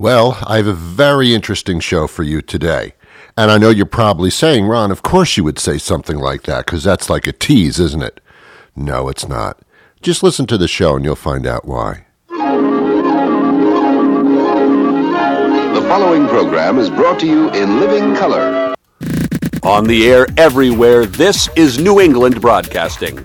Well, I have a very interesting show for you today. And I know you're probably saying, Ron, of course you would say something like that, because that's like a tease, isn't it? No, it's not. Just listen to the show and you'll find out why. The following program is brought to you in living color. On the air everywhere, this is New England Broadcasting.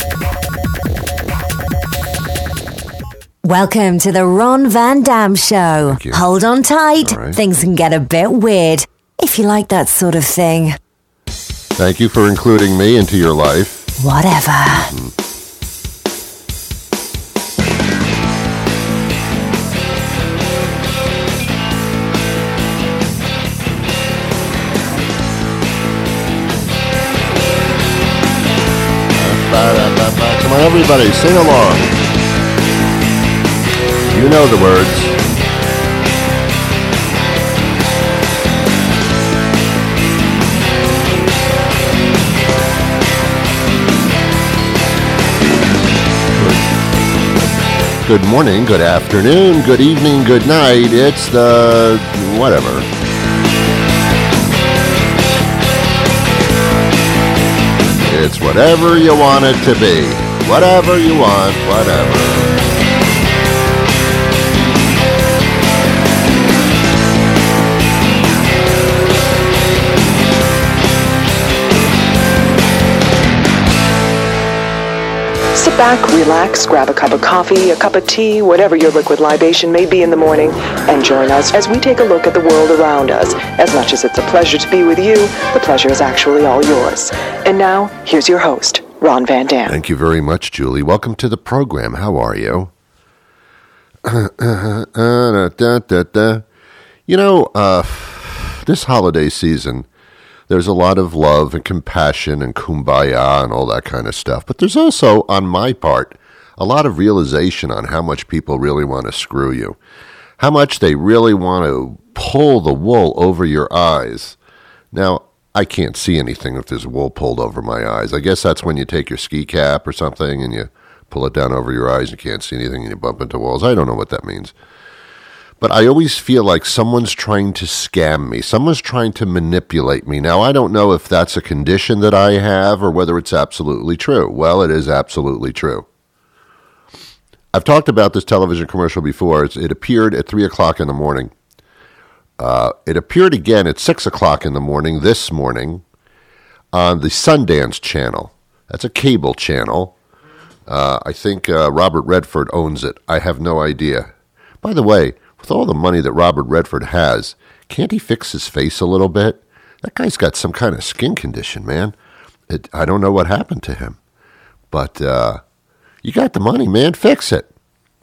Welcome to the Ron Van Dam Show. Hold on tight. Right. Things can get a bit weird, if you like that sort of thing. Thank you for including me into your life. Whatever. Come on, everybody, sing along. You know the words. Good morning, good afternoon, good evening, good night. It's the whatever. It's whatever you want it to be. Whatever you want, whatever. Sit back, relax, grab a cup of coffee, a cup of tea, whatever your liquid libation may be in the morning, and join us as we take a look at the world around us. As much as it's a pleasure to be with you, the pleasure is actually all yours. And now, here's your host, Ron Van Dam. Thank you very much, Julie. Welcome to the program. How are you? You know, this holiday season, there's a lot of love and compassion and kumbaya and all that kind of stuff. But there's also, on my part, a lot of realization on how much people really want to screw you. How much they really want to pull the wool over your eyes. Now, I can't see anything if there's wool pulled over my eyes. I guess that's when you take your ski cap or something and you pull it down over your eyes and you can't see anything and you bump into walls. I don't know what that means. But I always feel like someone's trying to scam me. Someone's trying to manipulate me. Now, I don't know if that's a condition that I have or whether it's absolutely true. Well, it is absolutely true. I've talked about this television commercial before. It appeared at 3 o'clock in the morning. It appeared again at 6 o'clock in the morning this morning on the Sundance Channel. That's a cable channel. I think Robert Redford owns it. I have no idea. By the way, with all the money that Robert Redford has, can't he fix his face a little bit? That guy's got some kind of skin condition, man. I don't know what happened to him. But you got the money, man. Fix it.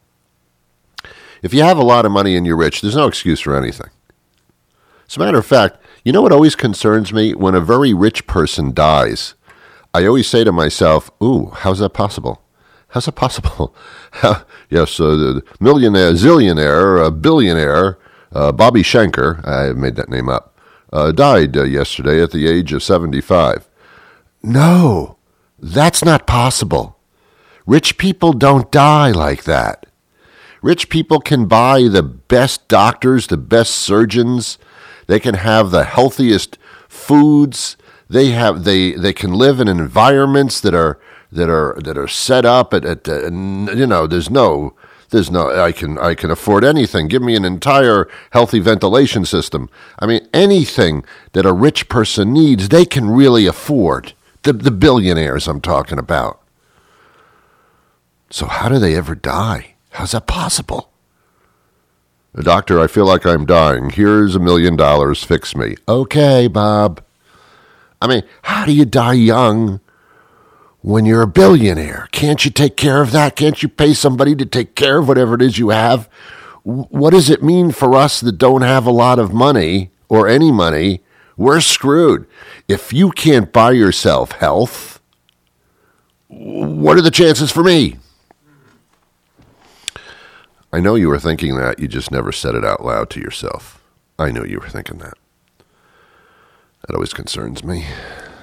If you have a lot of money and you're rich, there's no excuse for anything. As a matter of fact, you know what always concerns me? When a very rich person dies, I always say to myself, ooh, how's that possible? How's it possible? Yes, the millionaire, zillionaire, billionaire, Bobby Schenker, I made that name up, died yesterday at the age of 75. No, that's not possible. Rich people don't die like that. Rich people can buy the best doctors, the best surgeons. They can have the healthiest foods. They can live in environments that are set up at there's no I can afford anything. Give me an entire healthy ventilation system. I mean, anything that a rich person needs, they can really afford. The billionaires I'm talking about. So how do they ever die? How's that possible? Doctor, I feel like I'm dying. Here's $1 million. Fix me. Okay, Bob. I mean, how do you die young when you're a billionaire? Can't you take care of that? Can't you pay somebody to take care of whatever it is you have? What does it mean for us that don't have a lot of money or any money? We're screwed. If you can't buy yourself health, what are the chances for me? I know you were thinking that. You just never said it out loud to yourself. I knew you were thinking that. That always concerns me.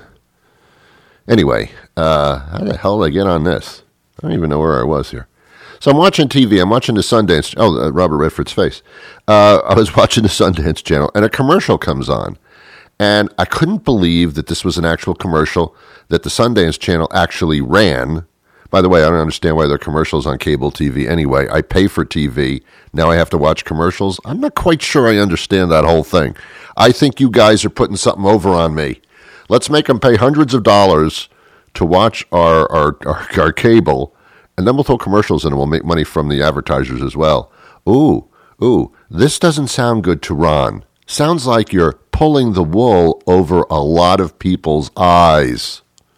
Anyway, how the hell did I get on this? I don't even know where I was here. So I'm watching TV. I'm watching the Sundance. Oh, Robert Redford's face. I was watching the Sundance Channel, and a commercial comes on. And I couldn't believe that this was an actual commercial that the Sundance Channel actually ran. By the way, I don't understand why there are commercials on cable TV anyway. I pay for TV. Now I have to watch commercials. I'm not quite sure I understand that whole thing. I think you guys are putting something over on me. Let's make them pay hundreds of dollars to watch our cable, and then we'll throw commercials in and we'll make money from the advertisers as well. Ooh, this doesn't sound good to Ron. Sounds like you're pulling the wool over a lot of people's eyes.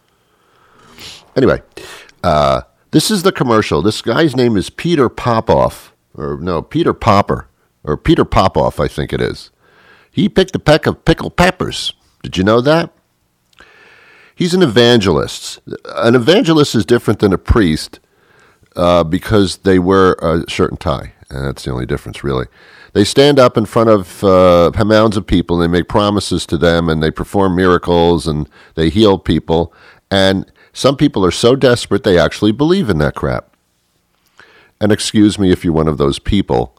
Anyway, this is the commercial. This guy's name is Peter Popoff. Peter Popper. Or Peter Popoff, I think it is. He picked a peck of pickled peppers. Did you know that? He's an evangelist. An evangelist is different than a priest because they wear a shirt and tie. And that's the only difference, really. They stand up in front of mounds of people, and they make promises to them, and they perform miracles, and they heal people. And some people are so desperate they actually believe in that crap. And excuse me if you're one of those people,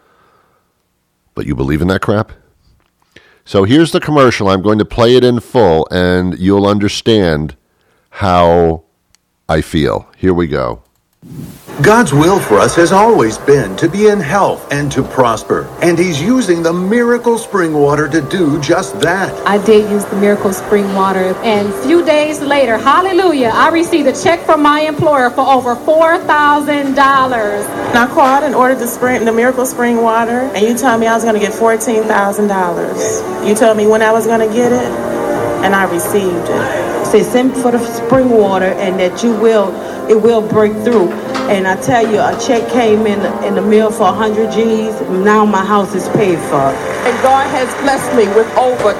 but you believe in that crap? So here's the commercial. I'm going to play it in full, and you'll understand how I feel. Here we go. God's will for us has always been to be in health and to prosper, and He's using the miracle spring water to do just that. I did use the miracle spring water, and a few days later, hallelujah, I received a check from my employer for over $4,000. And I called and ordered the miracle spring water, and you told me I was going to get $14,000. You told me when I was going to get it, and I received it. Say, send for the spring water, and that it will break through. And I tell you, a check came in the mail for 100 G's. Now my house is paid for. And God has blessed me with over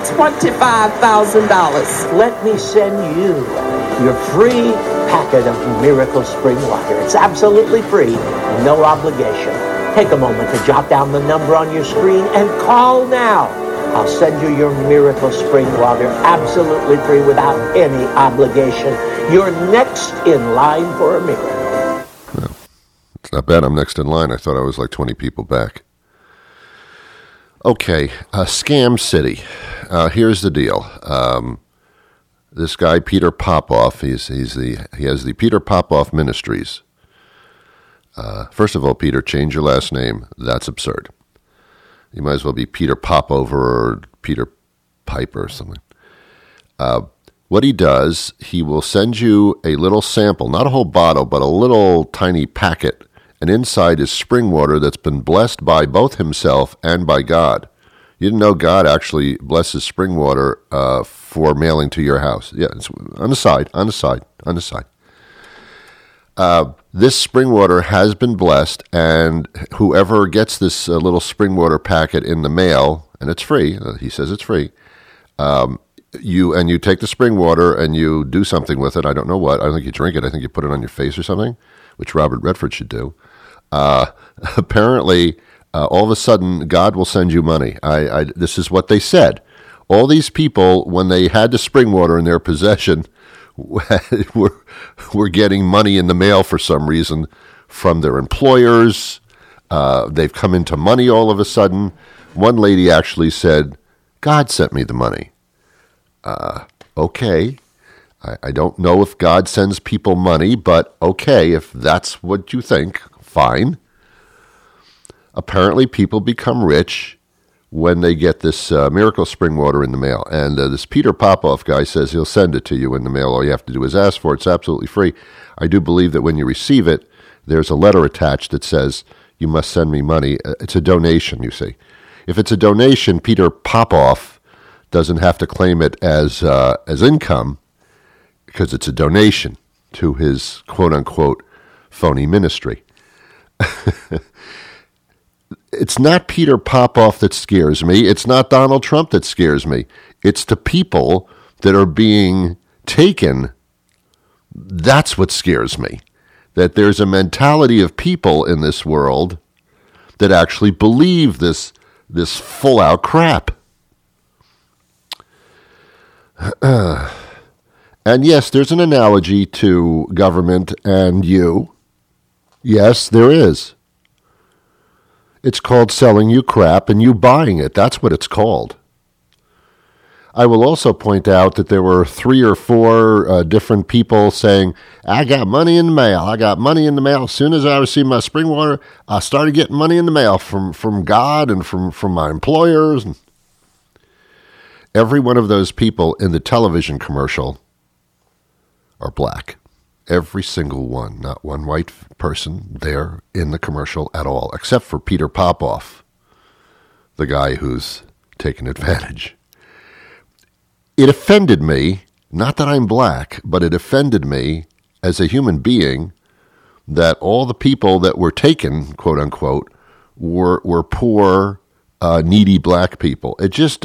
$25,000. Let me send you your free packet of Miracle Spring Water. It's absolutely free, no obligation. Take a moment to jot down the number on your screen and call now. I'll send you your Miracle Spring Water absolutely free without any obligation. You're next in line for a miracle. Well, it's not bad. I'm next in line. I thought I was like 20 people back. Okay, Scam City. Here's the deal. This guy, Peter Popoff, he has the Peter Popoff Ministries. First of all, Peter, change your last name. That's absurd. You might as well be Peter Popover or Peter Piper or something. What he does, he will send you a little sample, not a whole bottle, but a little tiny packet, and inside is spring water that's been blessed by both himself and by God. You didn't know God actually blesses spring water for mailing to your house. Yeah, it's on the side. This spring water has been blessed, and whoever gets this little spring water packet in the mail, and it's free, he says it's free, you take the spring water and you do something with it. I don't know what. I don't think you drink it. I think you put it on your face or something, which Robert Redford should do. Apparently, all of a sudden, God will send you money. This is what they said. All these people, when they had the spring water in their possession, were getting money in the mail for some reason from their employers. They've come into money all of a sudden. One lady actually said, God sent me the money. Okay. I don't know if God sends people money, but okay, if that's what you think, fine. Apparently people become rich when they get this miracle spring water in the mail. And this Peter Popoff guy says he'll send it to you in the mail. All you have to do is ask for it. It's absolutely free. I do believe that when you receive it, there's a letter attached that says, you must send me money. It's a donation, you see. If it's a donation, Peter Popoff doesn't have to claim it as income because it's a donation to his quote-unquote phony ministry. It's not Peter Popoff that scares me. It's not Donald Trump that scares me. It's the people that are being taken. That's what scares me. That there's a mentality of people in this world that actually believe this full-out crap. And yes, there's an analogy to government and you. Yes, there is. It's called selling you crap and you buying it. That's what it's called. I will also point out that there were 3 or 4 different people saying, I got money in the mail. I got money in the mail. As soon as I received my spring water, I started getting money in the mail from God and from my employers. And every one of those people in the television commercial are black. Every single one. Not one white person there in the commercial at all, except for Peter Popoff, the guy who's taken advantage. It offended me, not that I'm black, but it offended me as a human being that all the people that were taken, quote unquote, were poor, needy black people. It just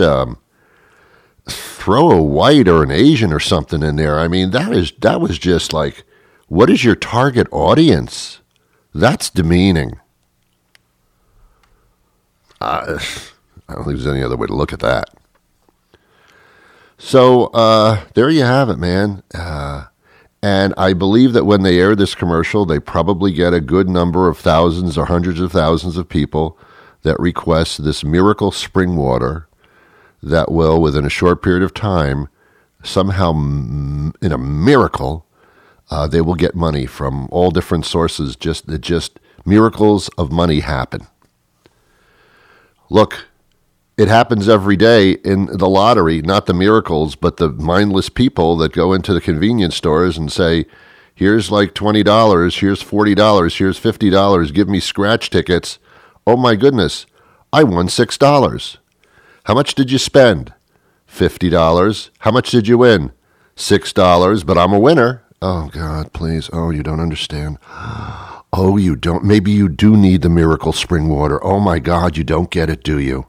throw a white or an Asian or something in there. I mean, that was just like, what is your target audience? That's demeaning. I don't think there's any other way to look at that. So there you have it, man. And I believe that when they air this commercial, they probably get a good number of thousands or hundreds of thousands of people that request this miracle spring water that will, within a short period of time, somehow in a miracle, they will get money from all different sources. Just miracles of money happen. Look. It happens every day in the lottery, not the miracles, but the mindless people that go into the convenience stores and say, here's like $20, here's $40, here's $50, give me scratch tickets. Oh my goodness, I won $6. How much did you spend? $50. How much did you win? $6, but I'm a winner. Oh God, please. Oh, you don't understand. Oh, you don't. Maybe you do need the miracle spring water. Oh my God, you don't get it, do you?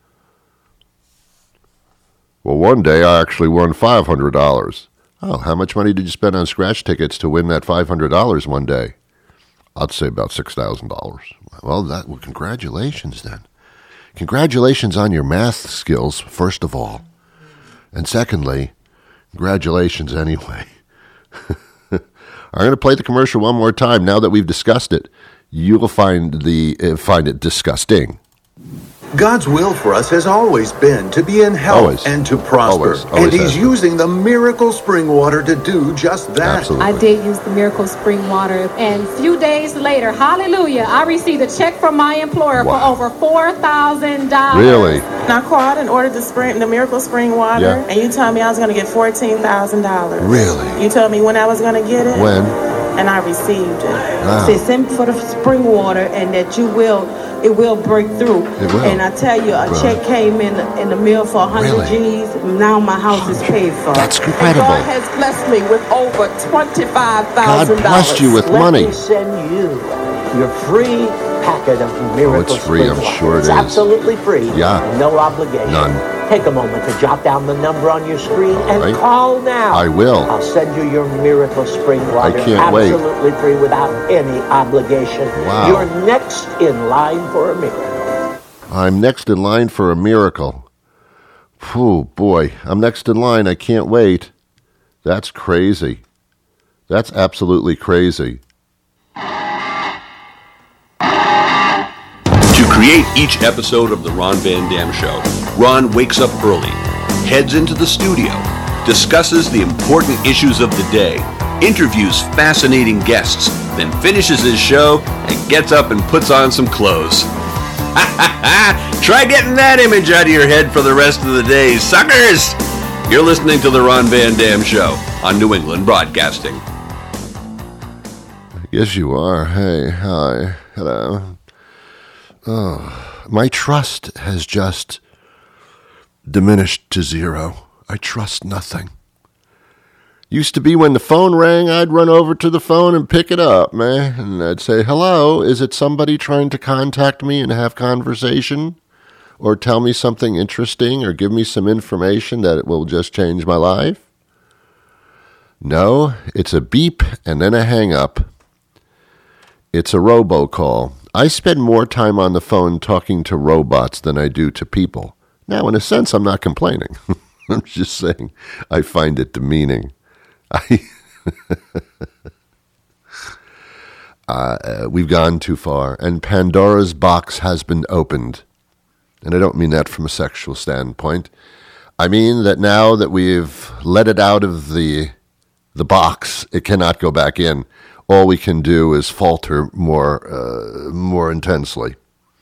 Well, one day I actually won $500. Oh, how much money did you spend on scratch tickets to win that $500 one day? I'd say about $6,000. Well, congratulations then. Congratulations on your math skills, first of all. And secondly, congratulations anyway. I'm going to play the commercial one more time. Now that we've discussed it, you will find it disgusting. God's will for us has always been to be in health and to prosper. Always and He's using the miracle spring water to do just that. Absolutely. I did use the miracle spring water. And a few days later, hallelujah, I received a check from my employer for over $4,000. Really? And I called and ordered the miracle spring water. And you told me I was going to get $14,000. Really? You told me when I was going to get it. When? And I received it. Wow. Say, send for the spring water and that it will break through. It will. And I tell you, a check came in the mail for 100 G's. Now my house is paid for. That's incredible. God has blessed me with over $25,000. God blessed you with money. Let me send you your free packet of miracle it's free, spring I'm water. sure it it's is. absolutely free. Yeah. No obligation. None. Take a moment to jot down the number on your screen and call now. I will. I'll send you your miracle spring water. I can't wait. Absolutely free without any obligation. Wow. You're next in line for a miracle. I'm next in line for a miracle. Oh, boy. I'm next in line. I can't wait. That's crazy. That's absolutely crazy. To create each episode of The Ron Van Dam Show, Ron wakes up early, heads into the studio, discusses the important issues of the day, interviews fascinating guests, then finishes his show and gets up and puts on some clothes. Try getting that image out of your head for the rest of the day, suckers! You're listening to The Ron Van Dam Show on New England Broadcasting. Yes, you are. Hey, hi, hello. Oh, my trust has just diminished to zero. I trust nothing. Used to be when the phone rang, I'd run over to the phone and pick it up, man. And I'd say, hello, is it somebody trying to contact me and have conversation? Or tell me something interesting or give me some information that it will just change my life? No, it's a beep and then a hang up. It's a robocall. I spend more time on the phone talking to robots than I do to people. Now, in a sense, I'm not complaining. I'm just saying I find it demeaning. we've gone too far, and Pandora's box has been opened. And I don't mean that from a sexual standpoint. I mean that now that we've let it out of the box, it cannot go back in. All we can do is falter more intensely.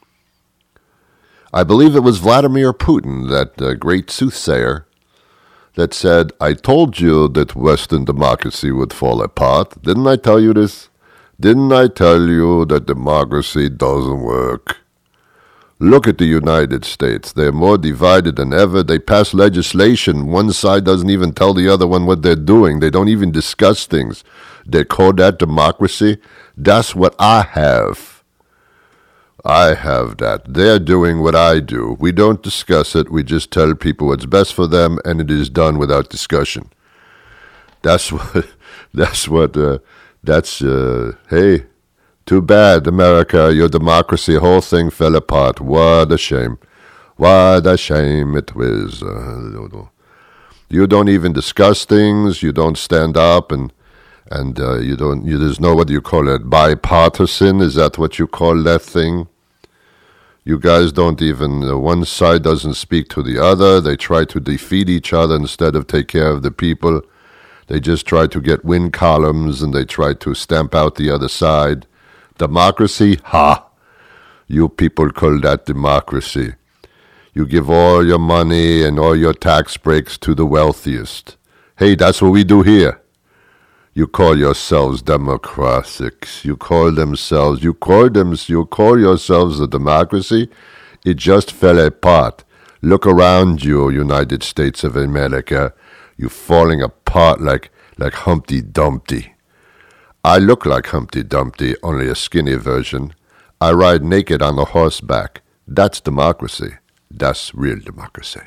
I believe it was Vladimir Putin, that great soothsayer, that said, "I told you that Western democracy would fall apart. Didn't I tell you this? Didn't I tell you that democracy doesn't work? Look at the United States. They're more divided than ever. They pass legislation. One side doesn't even tell the other one what they're doing. They don't even discuss things. They call that democracy? That's what I have. I have that. They're doing what I do. We don't discuss it. We just tell people what's best for them, and it is done without discussion. Hey, too bad, America, your democracy, whole thing fell apart. What a shame. What a shame it was. You don't even discuss things. You don't stand up, and there's no, what do you call it, bipartisan? Is that what you call that thing? You guys don't even, one side doesn't speak to the other. They try to defeat each other instead of take care of the people. They just try to get win columns, and they try to stamp out the other side. Democracy? Ha! You people call that democracy. You give all your money and all your tax breaks to the wealthiest. Hey, that's what we do here. You call yourselves democratics. You call yourselves a democracy. It just fell apart. Look around you, United States of America. You're falling apart like Humpty Dumpty. I look like Humpty Dumpty, only a skinny version. I ride naked on a horseback. That's democracy. That's real democracy.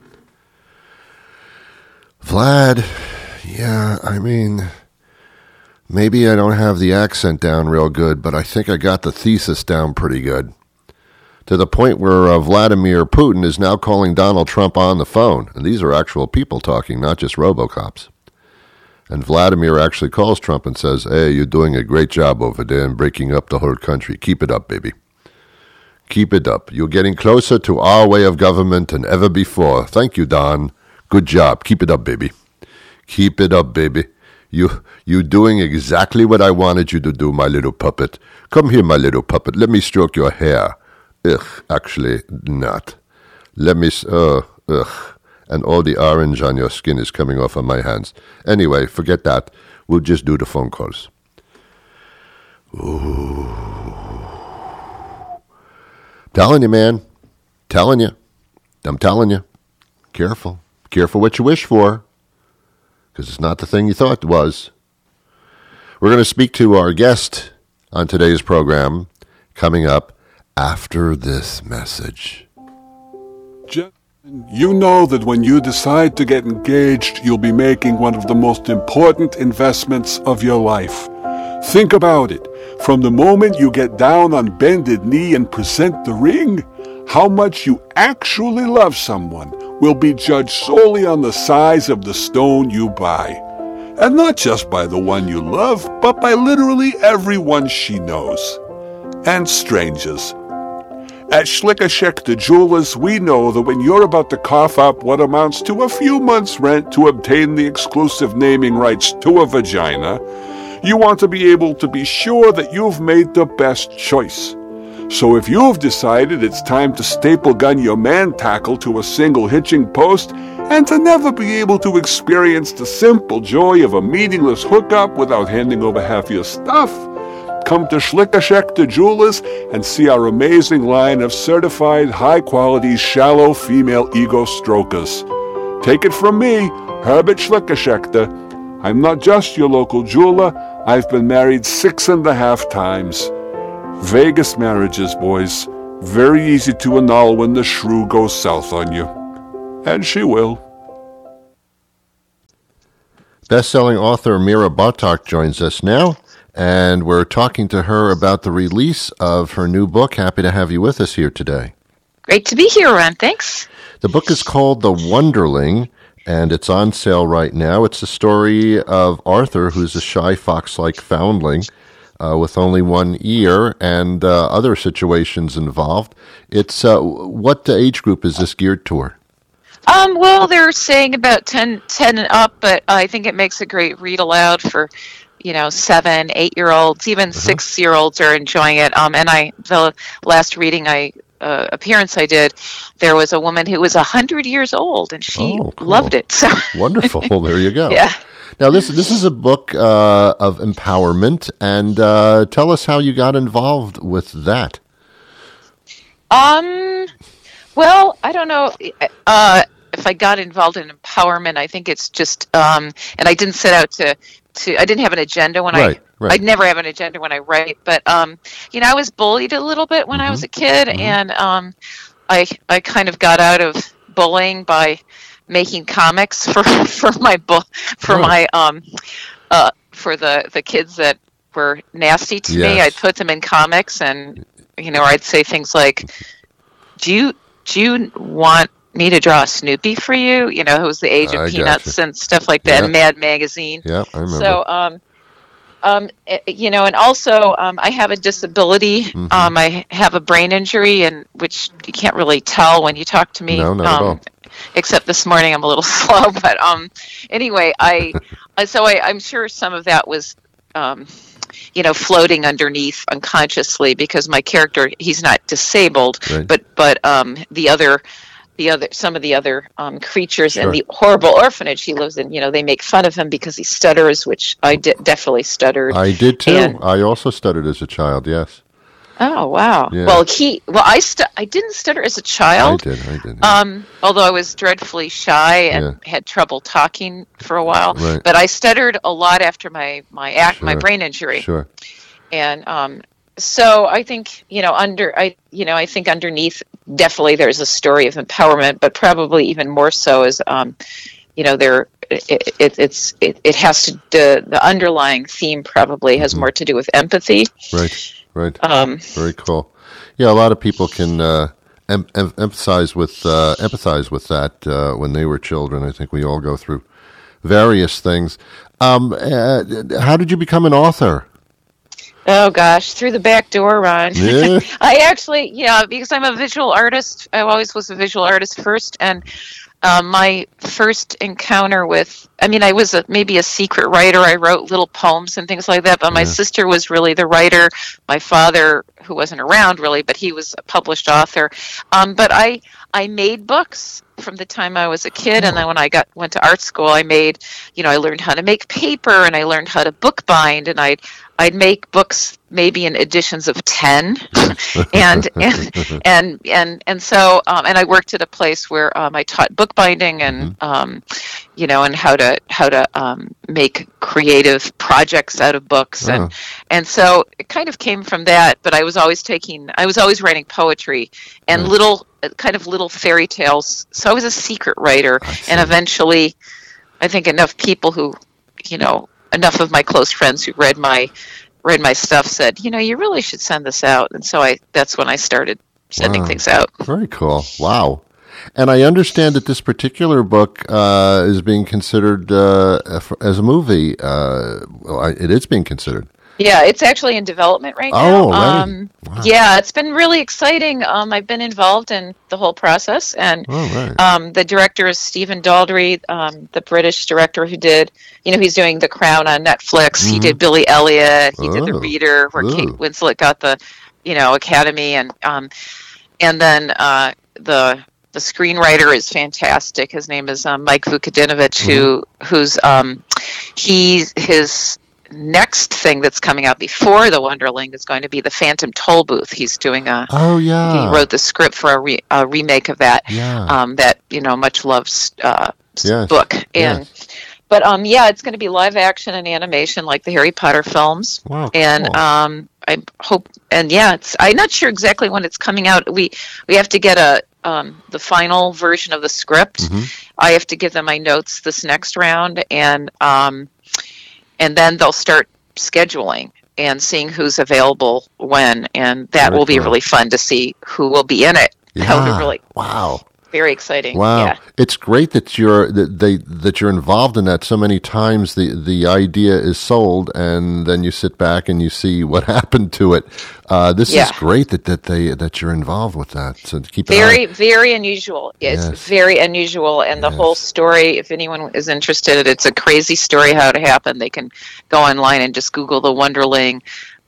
Vlad, yeah, I mean, maybe I don't have the accent down real good, but I think I got the thesis down pretty good. To the point where Vladimir Putin is now calling Donald Trump on the phone. And these are actual people talking, not just Robocops. And Vladimir actually calls Trump and says, "Hey, you're doing a great job over there in breaking up the whole country. Keep it up, baby. Keep it up. You're getting closer to our way of government than ever before. Thank you, Don. Good job. Keep it up, baby. Keep it up, baby. You're doing exactly what I wanted you to do, my little puppet. Come here, my little puppet. Let me stroke your hair. Ugh, actually, not. Let me, ugh. And all the orange on your skin is coming off of my hands. Anyway, forget that. We'll just do the phone calls." Ooh. Telling you, man. Telling you. I'm telling you. Careful. Careful what you wish for. Because it's not the thing you thought it was. We're going to speak to our guest on today's program coming up after this message. You know that when you decide to get engaged, you'll be making one of the most important investments of your life. Think about it. From the moment you get down on bended knee and present the ring, how much you actually love someone will be judged solely on the size of the stone you buy. And not just by the one you love, but by literally everyone she knows. And strangers. At Schlickerschechter Jewelers, we know that when you're about to cough up what amounts to a few months' rent to obtain the exclusive naming rights to a vagina, you want to be able to be sure that you've made the best choice. So if you've decided it's time to staple gun your man tackle to a single hitching post and to never be able to experience the simple joy of a meaningless hookup without handing over half your stuff, come to Schlickerschechter Jewelers and see our amazing line of certified high-quality shallow female ego strokers. Take it from me, Herbert Schlickerschechter. I'm not just your local jeweler. I've been married 6.5 times. Vegas marriages, boys. Very easy to annul when the shrew goes south on you. And she will. Best-selling author Mira Bartok joins us now, and we're talking to her about the release of her new book. Happy to have you with us here today. Great to be here, Ron. Thanks. The book is called The Wonderling, and it's on sale right now. It's the story of Arthur, who's a shy fox-like foundling, with only one ear and other situations involved. It's what age group is this geared toward? Well, they're saying about 10 and up, but I think it makes a great read aloud for, 7, 8-year-olds, even 6-year-olds are enjoying it. And the last reading appearance I did, there was a woman who was 100 years old, and she loved it. So wonderful. There you go. Yeah. Now, this is a book of empowerment, and tell us how you got involved with that. Well, I don't know if I got involved in empowerment. I think it's just, and I didn't set out to I didn't have an agenda when Right. I'd never have an agenda when I write, but I was bullied a little bit when I was a kid, and I kind of got out of bullying by making comics for my book for the kids that were nasty to me. I'd put them in comics, and I'd say things like, "Do you want me to draw a Snoopy for you?" It was the age of Peanuts and stuff like that. And Mad Magazine. Yeah, I remember. So, and also I have a disability. I have a brain injury, and which you can't really tell when you talk to me. No, not at all. Except this morning I'm a little slow, but anyway, I'm sure some of that was floating underneath unconsciously, because my character, he's not disabled, but some of the other creatures in the horrible orphanage he lives in, they make fun of him because he stutters, which I definitely stuttered. I did too. I also stuttered as a child. Yes. Oh wow! Yeah. Well, I didn't stutter as a child. I did. Although I was dreadfully shy and had trouble talking for a while, but I stuttered a lot after my brain injury. Sure. And so I think I think underneath definitely there's a story of empowerment, but probably even more so is it has to the underlying theme probably has more to do with empathy. Right. Very cool. Yeah, a lot of people can empathize with that when they were children. I think we all go through various things. How did you become an author? Oh gosh, through the back door, Ron. Yeah. I actually, because I'm a visual artist. I always was a visual artist first, and my first encounter with, I was maybe a secret writer. I wrote little poems and things like that, but my sister was really the writer. My father, who wasn't around really, but he was a published author. But I made books from the time I was a kid, and then when I went to art school, I learned how to make paper, and I learned how to bookbind, and I'd make books maybe in editions of 10, and so I worked at a place where I taught bookbinding and and how to make creative projects out of books, and so it kind of came from that. But I was always writing poetry and little fairy tales. So I was a secret writer, and eventually, I think enough people who, enough of my close friends who read my stuff said, you really should send this out. And so that's when I started sending things out. Very cool. Wow. And I understand that this particular book is being considered as a movie. It is being considered. Yeah, it's actually in development right now. Wow. Yeah, it's been really exciting. I've been involved in the whole process, and the director is Stephen Daldry, the British director who did, he's doing The Crown on Netflix. He did Billy Elliot. He did The Reader, where Kate Winslet got the, Academy, and then the screenwriter is fantastic. His name is Mike Vukadinovich, who's his next thing that's coming out before The Wonderling is going to be The Phantom Toll Booth. He's doing he wrote the script for a remake of that, that, much loved book. And, but it's going to be live action and animation like the Harry Potter films. Wow, and, cool. I hope, and I'm not sure exactly when it's coming out. We have to get the final version of the script. I have to give them my notes this next round, and then they'll start scheduling and seeing who's available when, and that will be really fun to see who will be in it. Yeah. Wow. very exciting. Wow, Yeah. it's great that you're involved in that. So many times the idea is sold, and then you sit back and you see what happened to it. This is great that you're involved with that. So keep very unusual. It's very unusual, and the whole story. If anyone is interested, it's a crazy story how it happened. They can go online and just Google the Wonderling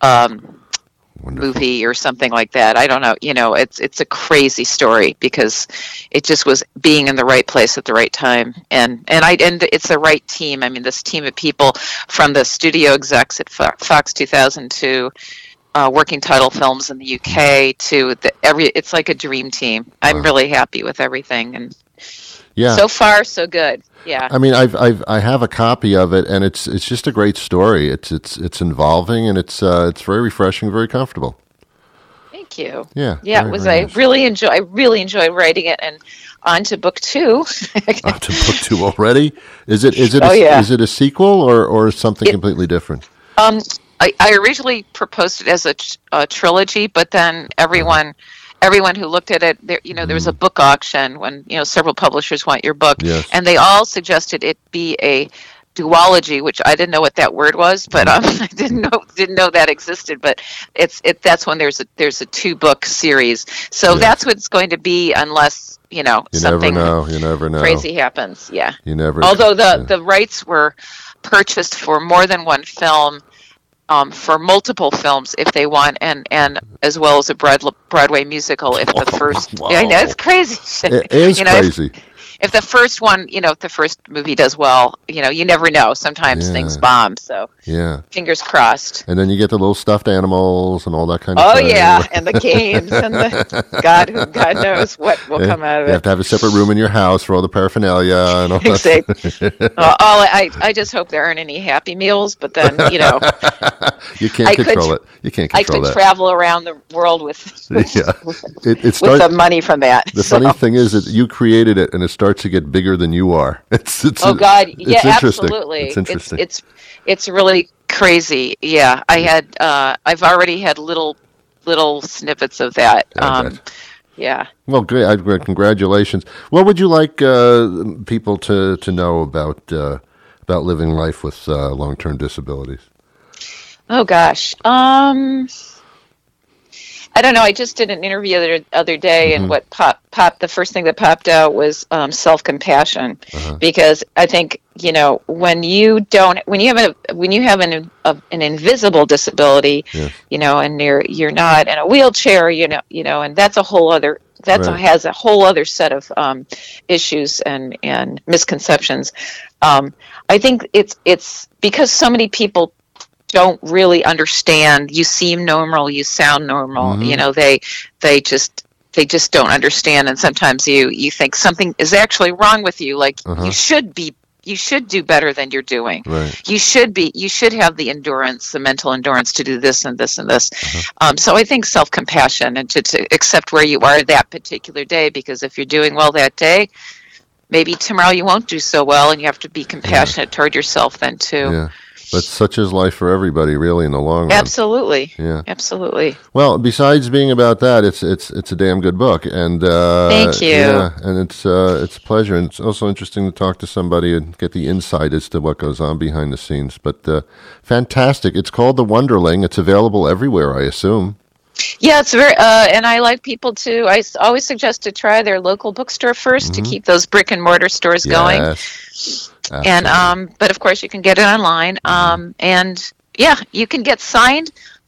movie or something like that. I don't know. It's a crazy story because it just was being in the right place at the right time, and it's the right team. I mean, this team of people from the studio execs at Fox 2000 to Working Title Films in the UK to it's like a dream team. I'm really happy with everything, and so far so good. Yeah. I mean, I have a copy of it, and it's just a great story. It's involving, and it's very refreshing, very comfortable. Thank you. Yeah. Yeah, it was. I really enjoyed writing it, and on to book 2. On to book 2 already? Is it Is it a sequel or something completely different? I originally proposed it as a trilogy, but then everyone who looked at it, there was a book auction when several publishers want your book, and they all suggested it be a duology, which I didn't know what that word was, but I didn't know that existed. But that's when there's a 2-book series, so that's what it's going to be, unless something you never know crazy happens. Yeah, you never. Although the rights were purchased for more than one film. For multiple films if they want, and as well as a Broadway musical if the first. Wow. Yeah, I know, it's crazy. It is crazy. If the first one, if the first movie does well, you never know. Sometimes things bomb. So fingers crossed. And then you get the little stuffed animals and all that kind of stuff. Oh yeah, and the games and God knows what will come out of it. You have to have a separate room in your house for all the paraphernalia and all that. I just hope there aren't any Happy Meals, but then you can't control it. You can't control that. I could travel around the world with with the money from that. The funny thing is that you created it, and it starts to get bigger than you are. It's absolutely. It's interesting. It's really crazy. Yeah, I've already had little snippets of that. Yeah. Well, great. Congratulations. What would you like people to know about living life with long-term disabilities? Oh gosh. I don't know. I just did an interview the other day, and what popped. The first thing that popped out was self-compassion, because I think when you have an invisible disability, and you're not in a wheelchair, and that's a whole other. Has a whole other set of issues and misconceptions. I think it's because so many people don't really understand. You seem normal, you sound normal. They just don't understand, and sometimes you think something is actually wrong with you. Like you should do better than you're doing. Right. You should have the endurance, the mental endurance to do this and this and this. So I think self-compassion and to accept where you are that particular day, because if you're doing well that day, maybe tomorrow you won't do so well, and you have to be compassionate toward yourself then too. Yeah. But such is life for everybody, really, in the long run. Absolutely. Yeah. Absolutely. Well, besides being about that, it's a damn good book, and thank you. Yeah, and it's a pleasure, and it's also interesting to talk to somebody and get the insight as to what goes on behind the scenes. But fantastic! It's called The Wonderling. It's available everywhere, I assume. Yeah, it's very, and I like people to. I always suggest to try their local bookstore first to keep those brick and mortar stores going. Absolutely. And but of course you can get it online. And yeah, you can get signed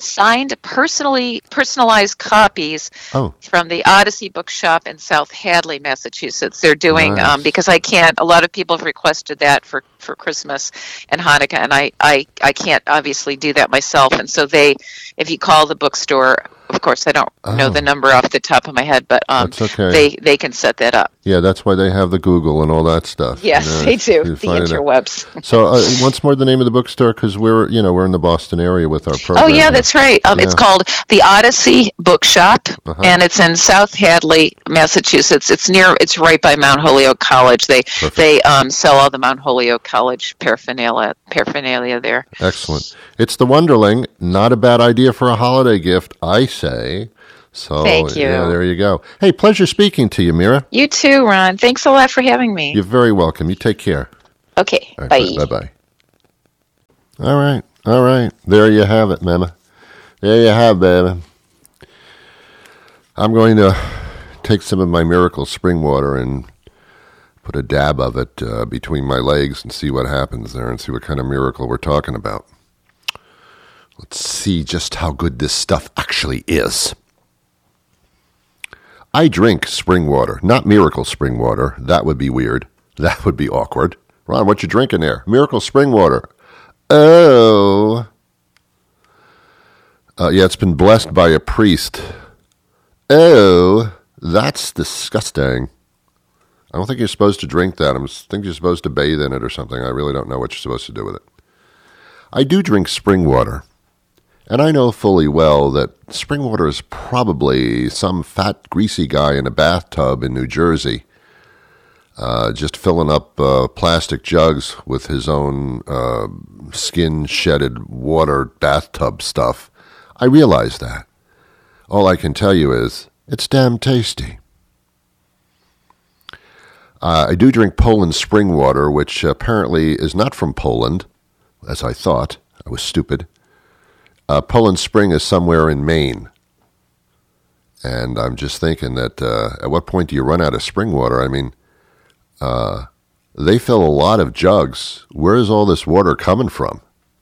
personalized copies from the Odyssey Bookshop in South Hadley, Massachusetts. They're doing because a lot of people have requested that for Christmas and Hanukkah, and I can't obviously do that myself. And so if you call the bookstore, of course I don't know the number off the top of my head, but that's okay. they can set that up. Yeah, that's why they have the Google and all that stuff. Yes, they do. The interwebs. So once more, the name of the bookstore, because we're in the Boston area with our program. Oh yeah, that's right. It's called the Odyssey Bookshop, and it's in South Hadley, Massachusetts. It's right by Mount Holyoke College. They sell all the Mount Holyoke College paraphernalia there. Excellent. It's The Wonderling. Not a bad idea for a holiday gift, I say. So, thank you. Yeah, there you go. Hey, pleasure speaking to you, Mira. You too, Ron. Thanks a lot for having me. You're very welcome. You take care. Okay, right, bye. Bye-bye. All right. There you have it, Mama. There you have, baby. I'm going to take some of my Miracle Spring Water and put a dab of it between my legs and see what happens there and see what kind of miracle we're talking about. Let's see just how good this stuff actually is. I drink spring water, not Miracle Spring Water. That would be weird. That would be awkward. Ron, what you drinking there? Miracle Spring Water. Oh. Yeah, it's been blessed by a priest. Oh, that's disgusting. I don't think you're supposed to drink that. I think you're supposed to bathe in it or something. I really don't know what you're supposed to do with it. I do drink spring water. And I know fully well that spring water is probably some fat, greasy guy in a bathtub in New Jersey, just filling up plastic jugs with his own skin-shedded water bathtub stuff. I realize that. All I can tell you is, it's damn tasty. I do drink Poland spring water, which apparently is not from Poland, as I thought. I was stupid. Poland Spring is somewhere in Maine. And I'm just thinking that at what point do you run out of spring water? I mean, they fill a lot of jugs. Where is all this water coming from?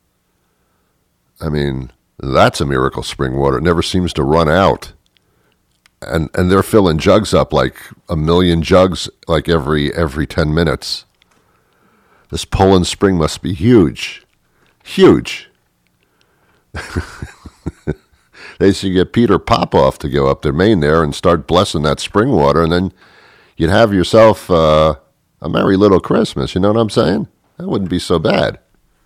I mean, that's a Miracle Spring Water. It never seems to run out. And they're filling jugs up like 1 million jugs like every 10 minutes. This Poland Spring must be huge. Huge. They should get Peter Popoff to go up to Maine there and start blessing that spring water, and then you'd have yourself a merry little Christmas. You know what I'm saying? That wouldn't be so bad.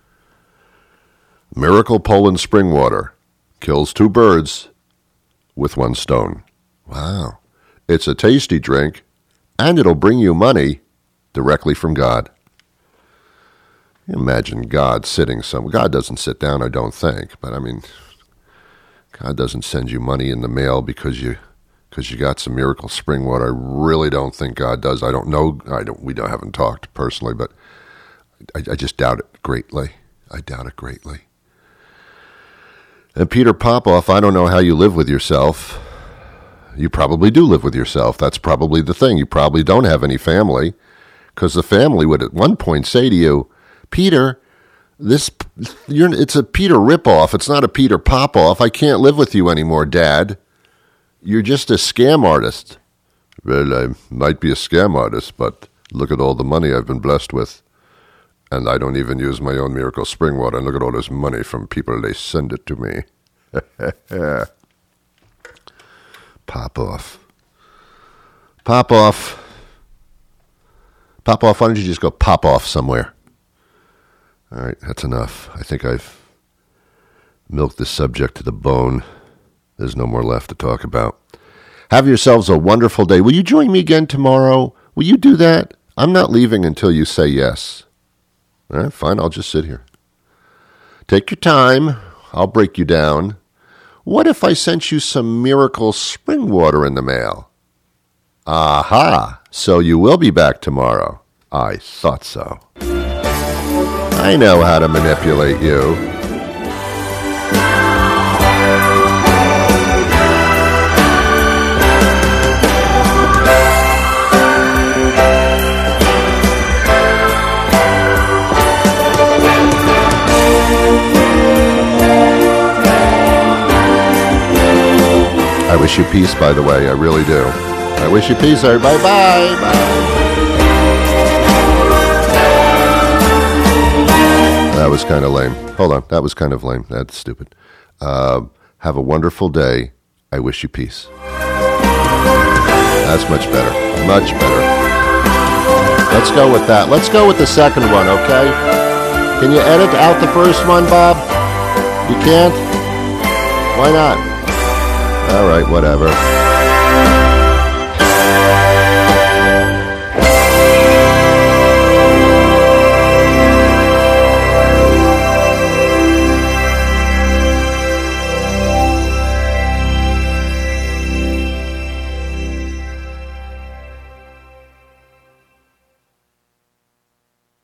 Miracle Poland Spring Water kills 2 birds with 1 stone. Wow. It's a tasty drink, and it'll bring you money directly from God. Imagine God sitting somewhere. God doesn't sit down, I don't think. But, I mean, God doesn't send you money in the mail because you got some Miracle Spring Water. I really don't think God does. I don't know. We haven't talked personally, but I just doubt it greatly. I doubt it greatly. And Peter Popoff, I don't know how you live with yourself. You probably do live with yourself. That's probably the thing. You probably don't have any family, because the family would at one point say to you, Peter, it's a Peter ripoff. It's not a Peter Popoff. I can't live with you anymore, Dad. You're just a scam artist. Well, I might be a scam artist, but look at all the money I've been blessed with. And I don't even use my own Miracle Spring Water. And look at all this money from people. They send it to me. Popoff. Popoff. Popoff, why don't you just go pop off somewhere? All right, that's enough. I think I've milked this subject to the bone. There's no more left to talk about. Have yourselves a wonderful day. Will you join me again tomorrow? Will you do that? I'm not leaving until you say yes. All right, fine, I'll just sit here. Take your time. I'll break you down. What if I sent you some Miracle Spring Water in the mail? Aha! So you will be back tomorrow. I thought so. I know how to manipulate you. I wish you peace, by the way. I really do. I wish you peace, everybody. Bye. Bye. That was kind of lame. Hold on. That was kind of lame. That's stupid. Have a wonderful day. I wish you peace. That's much better. Much better. Let's go with that. Let's go with the second one, okay? Can you edit out the first one, Bob? You can't? Why not? All right, whatever.